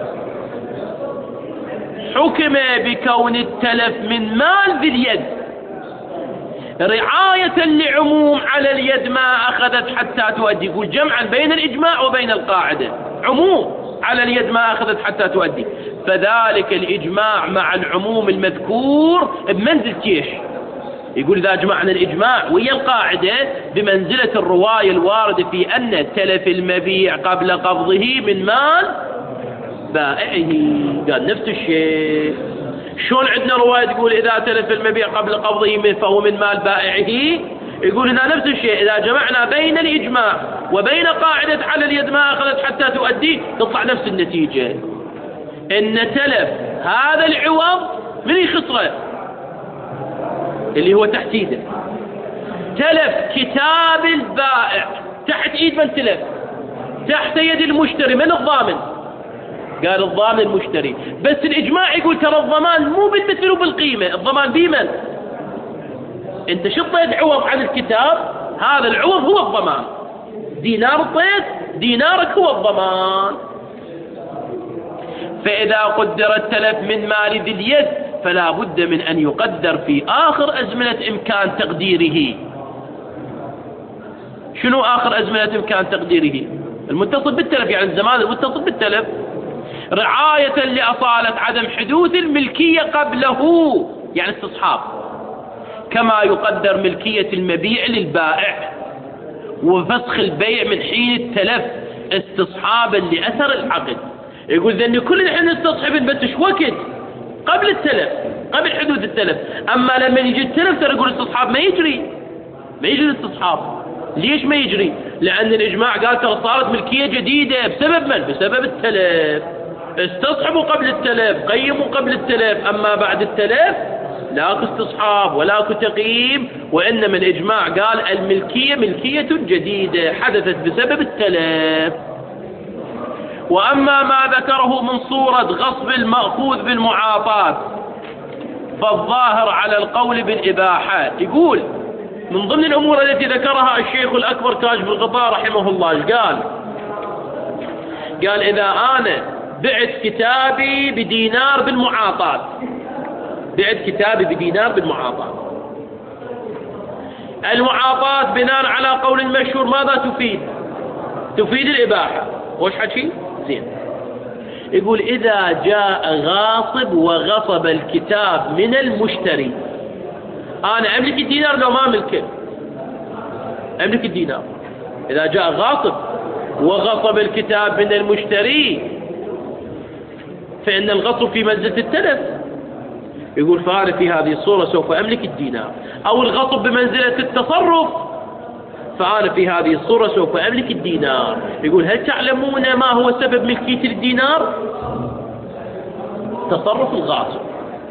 حكم بكون التلف من مال ذي اليد رعاية لعموم على اليد ما أخذت حتى تؤدي. يقول جمعا بين الإجماع وبين القاعدة، عموم على اليد ما أخذت حتى تؤدي. فذلك الإجماع مع العموم المذكور بمنزلة ايش؟ يقول إذا جمعنا الإجماع ويا القاعدة بمنزلة الرواية الواردة في أن تلف المبيع قبل قبضه من مال بائعه. قال نفس الشيء. شلون عندنا رواية تقول إذا تلف المبيع قبل قبضه فهو من مال بائعه؟ يقول هنا نفس الشيء. إذا جمعنا بين الإجماع وبين قاعدة على اليد ما أخذت حتى تؤدي تطلع نفس النتيجة، إن تلف هذا العوض من يخسره؟ اللي هو تحت ايده. تلف كتاب البائع تحت ايد من تلف؟ تحت يد المشتري. من الضامن؟ قال الضامن المشتري. بس الإجماع يقول ترى الضمان مو بالمثل وبالقيمة، الضمان بمن؟ انت شطيت عوض عن الكتاب، هذا العوض هو الضمان. دينار الطيت، دينارك هو الضمان. فإذا قدر التلف من مال ذي اليد فلا بد من أن يقدر في آخر أزمنة إمكان تقديره. شنو آخر أزمنة إمكان تقديره؟ المتصل بالتلف، يعني الزمان المتصل بالتلف، رعاية لأصالة عدم حدوث الملكية قبله، يعني استصحاب، كما يقدر ملكية المبيع للبائع وفسخ البيع من حين التلف استصحابا لأثر العقد. يقول ذن كل الحين نستصحب نبتش وقت قبل التلف، قبل حدوث التلف. أما لما يجي التلف ترى يقول استصحاب ما يجري، ما يجري الاستصحاب. ليش ما يجري؟ لأن الإجماع قال ترى صارت ملكية جديدة بسبب من؟ بسبب التلف. استصحبوا قبل التلف، قيموا قبل التلف، أما بعد التلف لا استصحاب ولا تقييم، وإنما الإجماع قال الملكية ملكية جديدة حدثت بسبب التلف. وأما ما ذكره من صورة غصب المأخوذ بالمعاطاة فالظاهر على القول بالإباحة. يقول من ضمن الأمور التي ذكرها الشيخ الأكبر كاشف الغطاء رحمه الله، قال قال إذا أنا بعت كتابي بدينار بالمعاطاة، بعت كتابي بدينار بالمعاطاة، المعاطاة بناء على قول المشهور ماذا تفيد؟ تفيد الإباحة. وش حكي؟ زين. يقول إذا جاء غاصب وغصب الكتاب من المشتري، أنا أملك الدينار لو ما أملكه؟ أملك الدينار. إذا جاء غاصب وغصب الكتاب من المشتري فإن الغصب في منزلة التلف. يقول فأنا في هذه الصورة سوف أملك الدينار. أو الغصب بمنزلة التصرف، فأنا في هذه الصورة سوف أملك الدينار. يقول هل تعلمون ما هو سبب ملكية الدينار؟ تصرف الغاصب.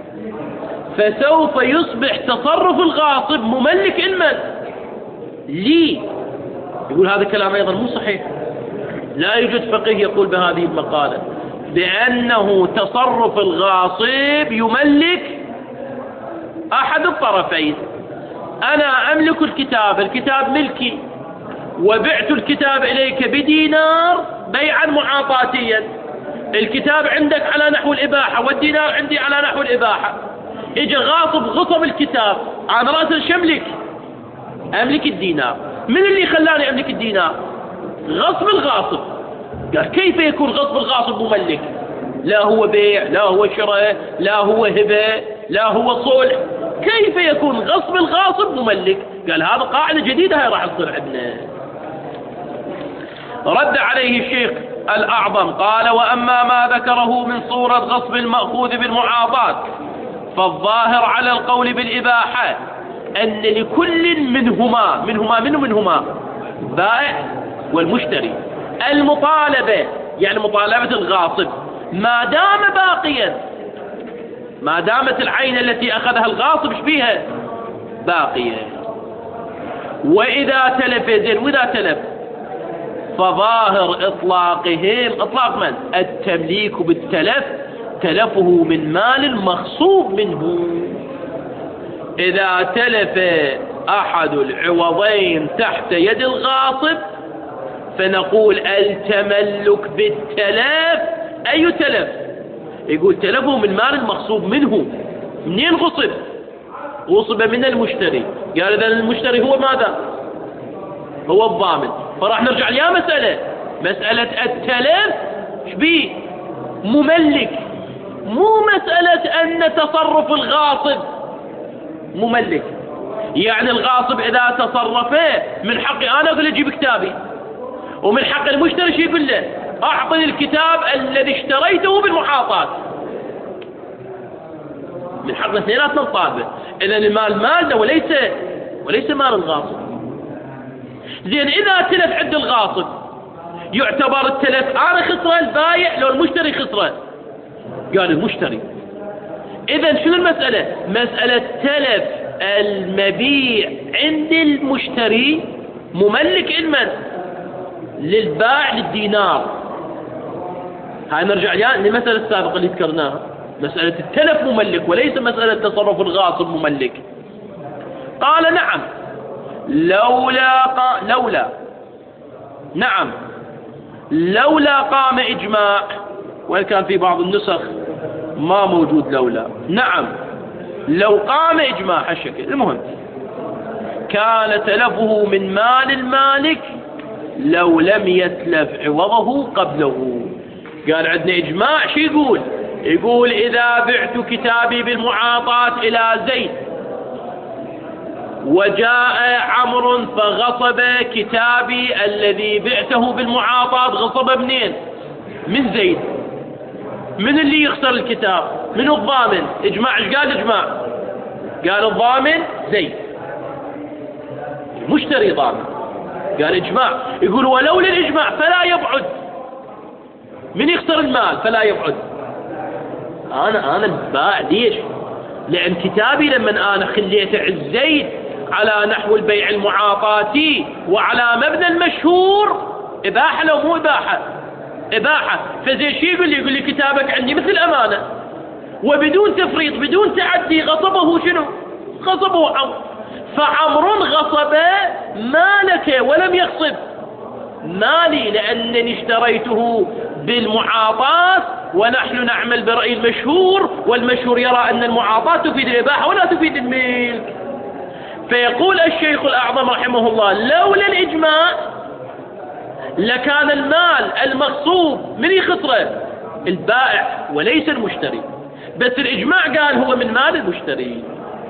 فسوف يصبح تصرف الغاصب مملك المال لي. يقول هذا كلام أيضا مو صحيح، لا يوجد فقيه يقول بهذه المقالة بأنه تصرف الغاصب يملك أحد الطرفين. أنا أملك الكتاب، الكتاب ملكي، وبعت الكتاب إليك بدينار بيعا معاطاتيا. الكتاب عندك على نحو الإباحة والدينار عندي على نحو الإباحة. إجا غاصب غصب الكتاب، أنا رأسا شملك أملك الدينار. من اللي خلاني أملك الدينار؟ غصب الغاصب. قال كيف يكون غصب الغاصب مملك؟ لا هو بيع، لا هو شراء، لا هو هبة، لا هو صلح، كيف يكون غصب الغاصب مملك؟ قال هذا قاعدة جديدة هاي راح تصير عندنا. رد عليه الشيخ الأعظم قال وأما ما ذكره من صورة غصب المأخوذ بالمعاضات فالظاهر على القول بالإباحة أن لكل منهما منهما منه منهما بائع والمشتري المطالبة، يعني مطالبة الغاصب ما دام باقيا، ما دامت العين التي أخذها الغاصب بها باقية. وإذا تلف زين، وإذا تلف فظاهر إطلاقهم إطلاق من؟ التمليك بالتلف، تلفه من مال المغصوب منه. إذا تلف أحد العوضين تحت يد الغاصب فنقول التملك بالتلف. أي تلف؟ يقول تلفه من مال المغصوب منه. منين غصب؟ غصب من المشتري. قال إذا المشتري هو ماذا؟ هو الضامن. فراح نرجع ليا مسألة مسألة التلف شبيه؟ مملك، مو مسألة أن تصرف الغاصب مملك. يعني الغاصب إذا تصرفه من حقي أنا أقول له جيب كتابي، ومن حق المشتري شو يقول له؟ أعطني الكتاب الذي اشتريته بالمحاطات. من حقنا اثنيناتنا نطالبه. إذا المال مالنا وليس وليس مال الغاصب. زين إذا تلف عند الغاصب يعتبر التلف أنا خسره البايع لو المشتري خسره؟ قال المشتري. إذا شنو المسألة؟ مسألة تلف المبيع عند المشتري مملك المن؟ للبائع للدينار. هاي نرجع للمسألة السابقة اللي ذكرناها، مسألة التلف مملك وليس مسألة تصرف الغاصب مملك. قال نعم لولا قا... لولا نعم لولا قام إجماع، وإن كان في بعض النسخ ما موجود لولا. نعم لو قام إجماع هالشكل. المهم كان تلفه من مال المالك لو لم يتلف عوضه قبله. قال عندنا إجماع شو يقول؟ يقول إذا بعت كتابي بالمعاطات إلى زيد وجاء عمرو فغصب كتابي الذي بعته بالمعاطات، غصب منين؟ من زيد. من اللي يخسر الكتاب؟ من الضامن. إجماع ايش قال؟ إجماع قال الضامن زيد، مشتري ضامن. قال إجماع. يقول ولولا الإجماع فلا يبعد. من يخسر المال فلا يبعد؟ أنا أنا البائع. ليش؟ لأن كتابي لما أنا خليته عند زيد على نحو البيع المعاطاتي وعلى مبنى المشهور إباحة لو مو إباحة؟ إباحة. فزي شي يقول لي؟ يقول لي كتابك عندي مثل أمانة، وبدون تفريط بدون تعدي غصبه شنو؟ غصبه عمرو. فعمر غصب مالك ولم يغصب مالي لأنني اشتريته بالمعاطاة، ونحن نعمل برأي المشهور، والمشهور يرى أن المعاطاة تفيد الإباحة ولا تفيد الملك. فيقول الشيخ الأعظم رحمه الله لولا الإجماع لكان المال المغصوب من يخسره؟ البائع وليس المشتري. بس الإجماع قال هو من مال المشتري.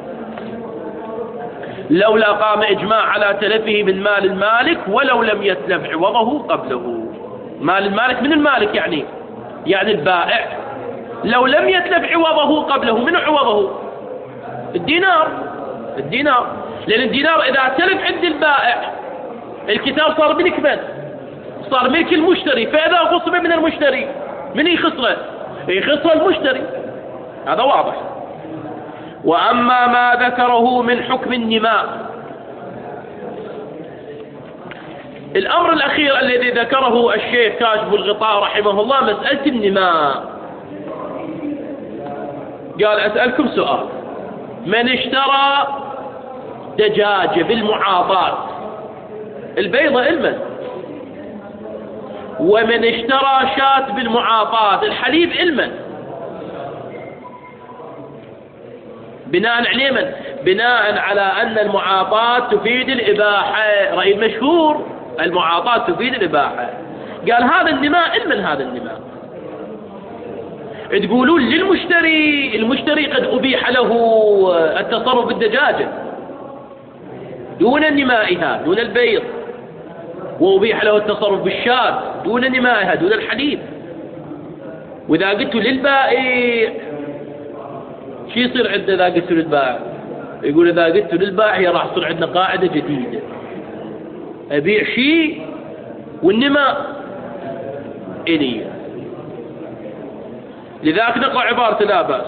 لولا قام إجماع على تلفه من مال المالك ولو لم يتلف عوضه قبله. مال المالك من المالك يعني يعني البائع. لو لم يتلف عوضه قبله، من عوضه؟ الدينار. الدينار. لأن الدينار إذا تلف عند البائع الكتاب صار ملك من؟ صار ملك المشتري، فإذا غصب من المشتري من يخسره؟ يخسره المشتري، هذا واضح. وأما ما ذكره من حكم النماء، الأمر الأخير الذي ذكره الشيخ كاشف الغطاء رحمه الله مسألة النماء. قال أسألكم سؤال: من اشترى دجاجة بالمعاطاة، البيضة المن، ومن اشترى شاة بالمعاطاة الحليب المن، بناء على من؟ بناء على أن المعاطاة تفيد الإباحة، رأي المشهور المعاطاة تفيد الإباحة. قال هذا النماء المن، هذا النماء. تقولون للمشتري، المشتري قد أبيح له التصرف بالدجاجة دون نمائها، دون البيض، وأبيح له التصرف بالشاة دون نمائها، دون الحليب. وإذا قلت للبائع شو يصير عنده؟ إذا قلت للبائع يقول إذا قلت للبائع راح تصير عندنا قاعدة جديدة، أبيع شيء والنماء إلي. لذلك نقرأ عبارة لا بأس.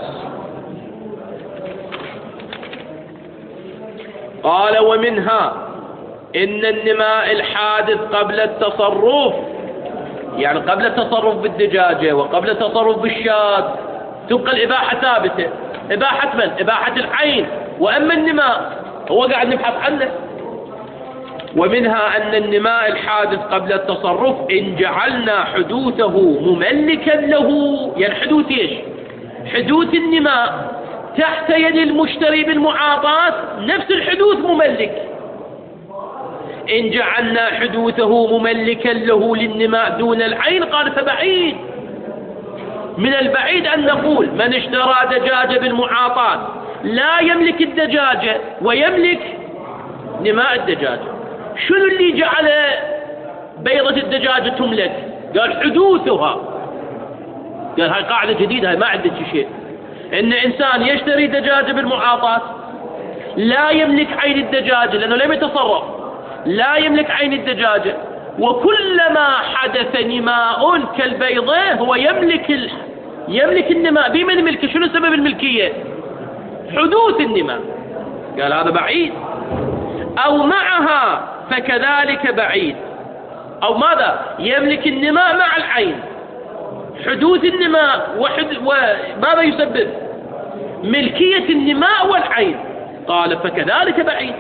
قال: ومنها إن النماء الحادث قبل التصرف، يعني قبل التصرف بالدجاجة وقبل التصرف بالشاة تبقى الإباحة ثابتة. إباحة من؟ إباحة العين. وأما النماء هو قاعد نبحث عنه. ومنها أن النماء الحادث قبل التصرف إن جعلنا حدوثه مملكا له، يعني حدوث إيش؟ حدوث النماء تحت يد المشتري بالمعاطاة نفس الحدوث مملك. إن جعلنا حدوثه مملكا له للنماء دون العين، قال فبعيد، من البعيد أن نقول من اشترى دجاجة بالمعاطاة لا يملك الدجاجة ويملك نماء الدجاجة. شنو اللي جعل بيضة الدجاجة تملك؟ قال حدوثها. قال هاي قاعدة جديدة، هاي ما عندك شيء. إن إنسان يشتري دجاجة بالمعاطاة لا يملك عين الدجاجة لأنه لم يتصرف، لا يملك عين الدجاجة، وكلما حدث نماء كالبيضة هو يملك ال... يملك النماء. بمن ملكه؟ شنو سبب الملكية؟ حدوث النماء. قال هذا بعيد. أو معها فكذلك بعيد. أو ماذا؟ يملك النماء مع العين، حدوث النماء وحد... وماذا يسبب؟ ملكية النماء والعين. قال فكذلك بعيد.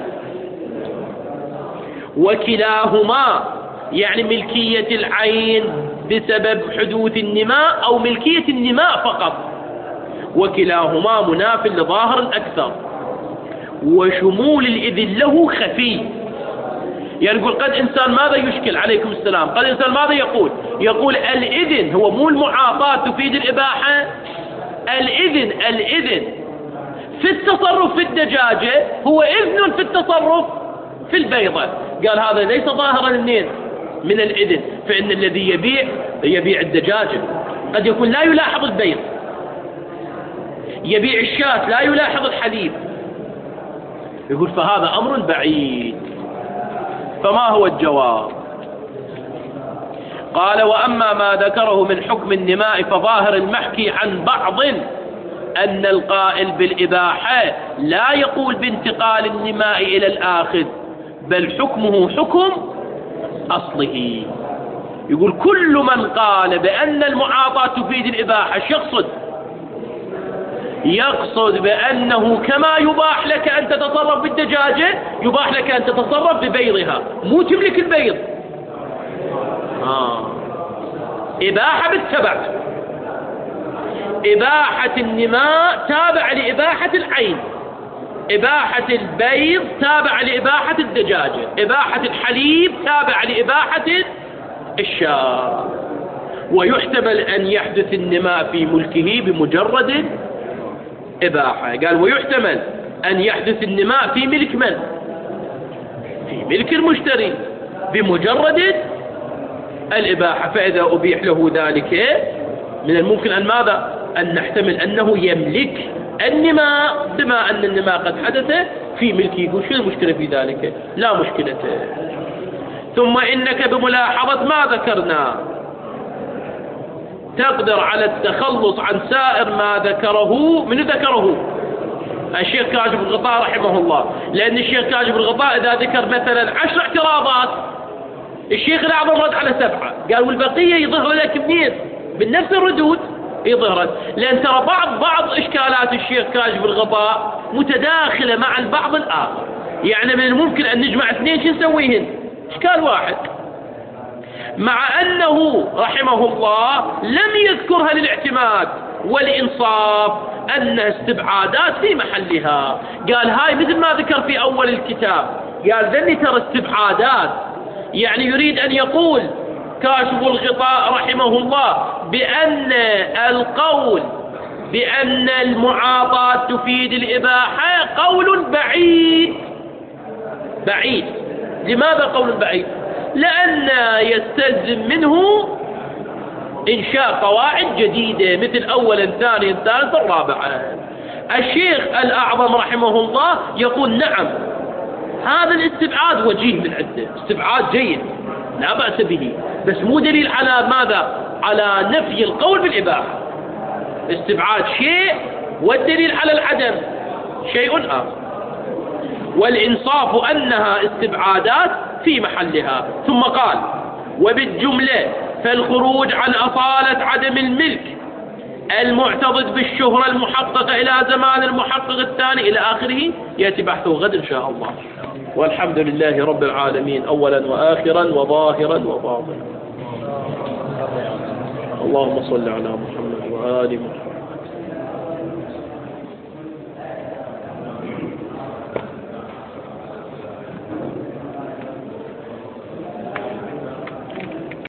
وكلاهما، يعني ملكية العين بسبب حدوث النماء أو ملكية النماء فقط، وكلاهما مناف لظاهر الأكثر. وشمول الإذن له خفي، يعني يقول قد إنسان ماذا يشكل؟ عليكم السلام. قد إنسان ماذا يقول؟ يقول الإذن هو مو المعاطاة تفيد الإباحة. الإذن الإذن في التصرف في الدجاجة هو إذن في التصرف في البيضة. قال هذا ليس ظاهرا منين؟ من الإذن. فإن الذي يبيع يبيع الدجاجة، قد يكون لا يلاحظ البيض، يبيع الشاة لا يلاحظ الحليب. يقول فهذا أمر بعيد. فما هو الجواب؟ قال: وأما ما ذكره من حكم النماء فظاهر المحكي عن بعض أن القائل بالإباحة لا يقول بانتقال النماء إلى الآخذ، بل حكمه حكم أصله. يقول كل من قال بأن المعاطاة تفيد الإباحة يقصد يقصد بأنه كما يباح لك أن تتصرف بالدجاجة يباح لك أن تتصرف ببيضها، مو تملك البيض. آه. إباحة بالتبع. إباحة النماء تابع لإباحة العين، إباحة البيض تابع لإباحة الدجاجة، إباحة الحليب تابع لإباحة الشاة. ويحتمل أن يحدث النماء في ملكه بمجرد إباحة. قال ويحتمل أن يحدث النماء في ملك من؟ في ملك المشتري بمجرد الإباحة. فإذا أبيح له ذلك من الممكن أن ماذا؟ أن نحتمل أنه يملك النماء بما أن النماء قد حدث في ملكه. يقول شو المشكلة في ذلك؟ لا مشكلة. ثم إنك بملاحظة ما ذكرنا تقدر على التخلص عن سائر ما ذكره. من ذكره؟ الشيخ كاشف الغطاء رحمه الله. لأن الشيخ كاشف الغطاء إذا ذكر مثلا عشر اعتراضات، الشيخ الأعظم رد على سبعة، قال والبقية يظهر لك منين؟ من نفس الردود يظهرت. لأن ترى بعض بعض إشكالات الشيخ كاشف الغطاء متداخلة مع البعض الآخر، يعني من الممكن أن نجمع اثنين شو نسويهن؟ إشكال واحد، مع أنه رحمه الله لم يذكرها للاعتماد والإنصاف أنها استبعادات في محلها. قال هاي مثل ما ذكر في أول الكتاب، قال ذني ترى استبعادات، يعني يريد أن يقول كاشف الغطاء رحمه الله بأن القول بأن المعاطاة تفيد الإباحة قول بعيد بعيد. لماذا قول بعيد؟ لأن يستلزم منه إنشاء قواعد جديدة مثل أولا ثانيا ثالثا رابعا. الشيخ الأعظم رحمه الله يقول نعم هذا الاستبعاد وجيه من عنده، استبعاد جيد لا بأس به، بس مو دليل على ماذا؟ على نفي القول بالإباحة. استبعاد شيء والدليل على العدم شيء آخر، والإنصاف أنها استبعادات في محلها. ثم قال وبالجملة فالخروج عن أصالة عدم الملك المعتضد بالشهرة المحققة إلى زمان المحقق الثاني إلى آخره يأتي بحثه غد إن شاء الله. والحمد لله رب العالمين أولا وآخرا وظاهرا وباطنا. اللهم صل على محمد وآل محمد.